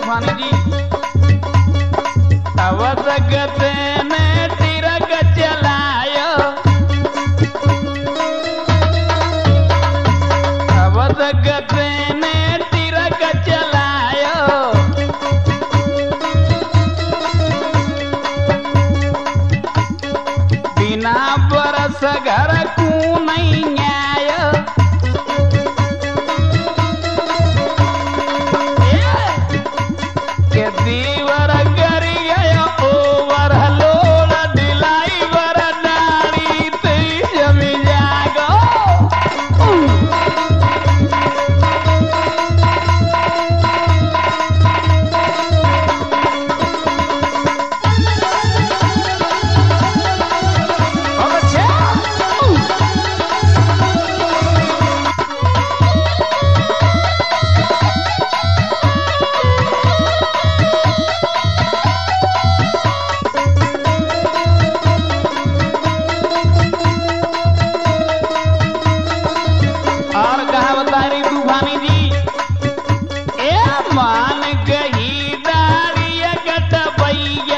तूफानी जी तब जगत ने तिरक चलायो तब जगत ने तिरक चलायो बिना बरस घर को नहीं आयो के दीवर गर गया ओवर लोड दिलाई वर नारी ते जमी जागो मान गई दाड़िया गटबैया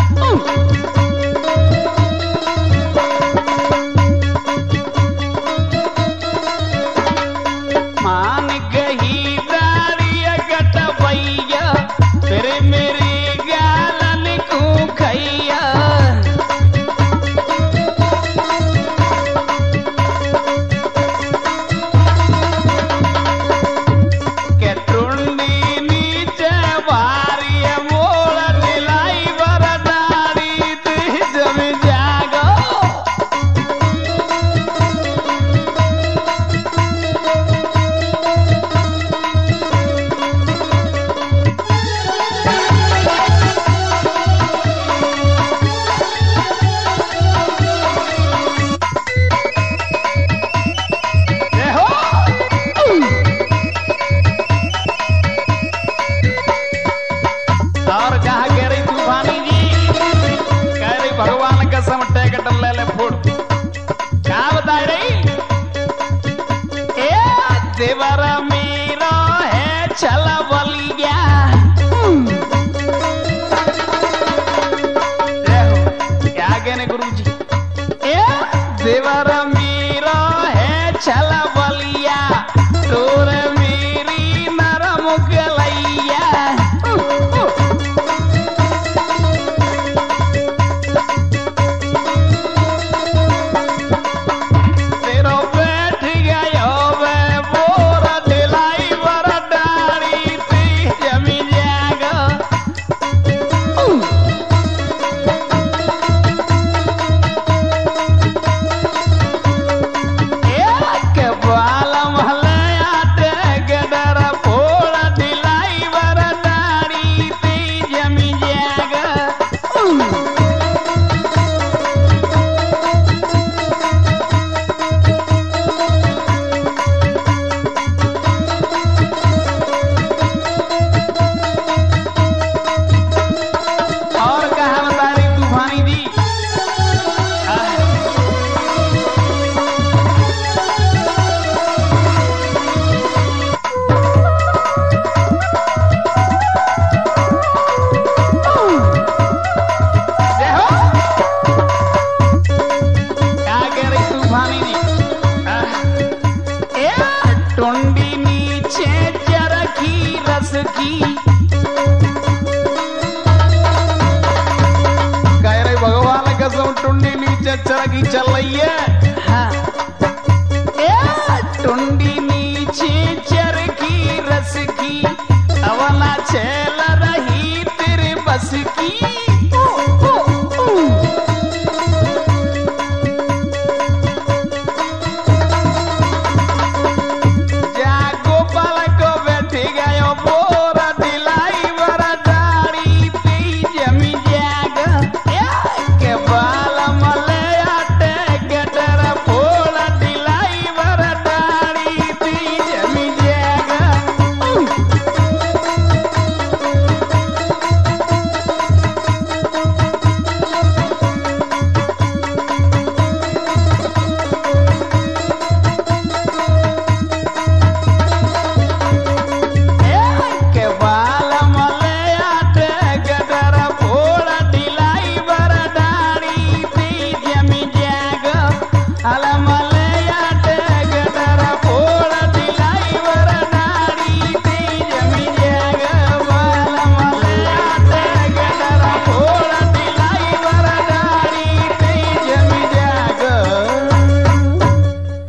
मान गई दाड़िया गटबैया तेरे मेरी गालन को खैया भगवान कसम टेकट ले ले फुट क्या बता रही ए देवर मेरा है चला बलिया क्या कहने गुरुजी ए देवर मेरा है चला बलिया तोर मेरी नरम गलैया टुंडी नीचे चरखी रस की कह रहे भगवान कसम टुंडी नीचे चरखी